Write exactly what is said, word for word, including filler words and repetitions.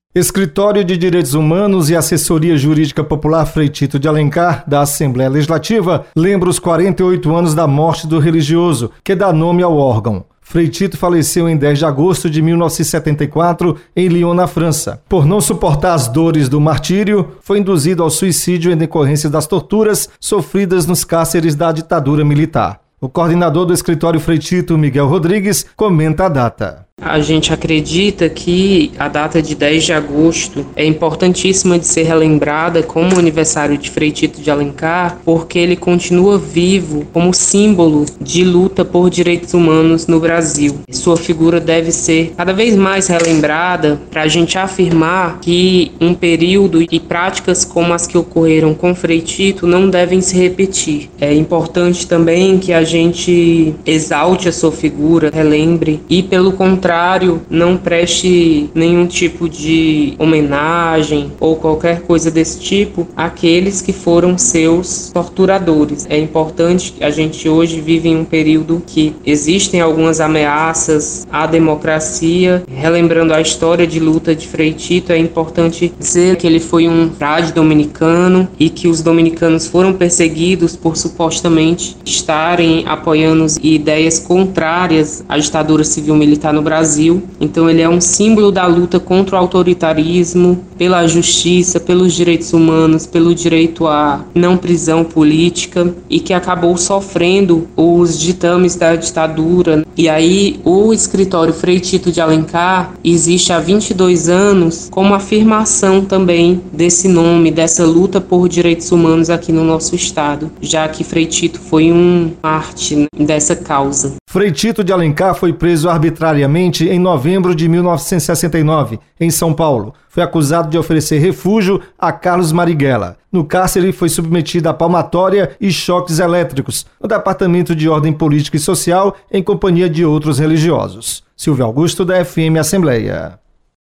Escritório de Direitos Humanos e Assessoria Jurídica Popular Frei Tito de Alencar, da Assembleia Legislativa, lembra os quarenta e oito anos da morte do religioso, que dá nome ao órgão. Frei Tito faleceu em dez de agosto de mil novecentos e setenta e quatro em Lyon, na França. Por não suportar as dores do martírio, foi induzido ao suicídio em decorrência das torturas sofridas nos cárceres da ditadura militar. O coordenador do escritório Frei Tito, Miguel Rodrigues, comenta a data. A gente acredita que a data de dez de agosto é importantíssima de ser relembrada como aniversário de Frei Tito de Alencar, porque ele continua vivo como símbolo de luta por direitos humanos no Brasil. Sua figura deve ser cada vez mais relembrada para a gente afirmar que um período e práticas como as que ocorreram com Frei Tito não devem se repetir. É importante também que a gente exalte a sua figura, relembre e, pelo contrário, não preste nenhum tipo de homenagem ou qualquer coisa desse tipo àqueles que foram seus torturadores. É importante que a gente hoje vive em um período que existem algumas ameaças à democracia. Relembrando a história de luta de Frei Tito, é importante dizer que ele foi um frade dominicano e que os dominicanos foram perseguidos por supostamente estarem apoiando ideias contrárias à ditadura civil-militar no Brasil. Brasil. Então ele é um símbolo da luta contra o autoritarismo, pela justiça, pelos direitos humanos, pelo direito à não prisão política e que acabou sofrendo os ditames da ditadura. E aí o escritório Frei Tito de Alencar existe há vinte e dois anos como afirmação também desse nome, dessa luta por direitos humanos aqui no nosso estado, já que Frei Tito foi um mártir dessa causa. Frei Tito de Alencar foi preso arbitrariamente em novembro de mil novecentos e sessenta e nove, em São Paulo. Foi acusado de oferecer refúgio a Carlos Marighella. No cárcere, foi submetido a palmatória e choques elétricos no Departamento de Ordem Política e Social, em companhia de outros religiosos. Silvio Augusto, da F M Assembleia.